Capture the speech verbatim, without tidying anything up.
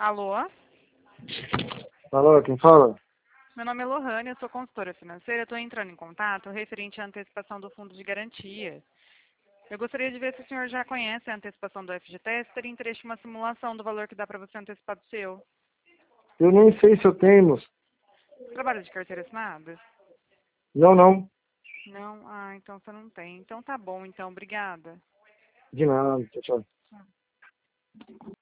Alô? Alô, quem fala? Meu nome é Lohane, eu sou consultora financeira. Estou entrando em contato referente à antecipação do fundo de garantia. Eu gostaria de ver se o senhor já conhece a antecipação do F G T S, teria interesse em uma simulação do valor que dá para você antecipar do seu. Eu nem sei se eu tenho, moço. Você trabalha de carteira assinada? Não, não. Não? Ah, então você não tem. Então tá bom, então. Obrigada. De nada, tchau, tchau.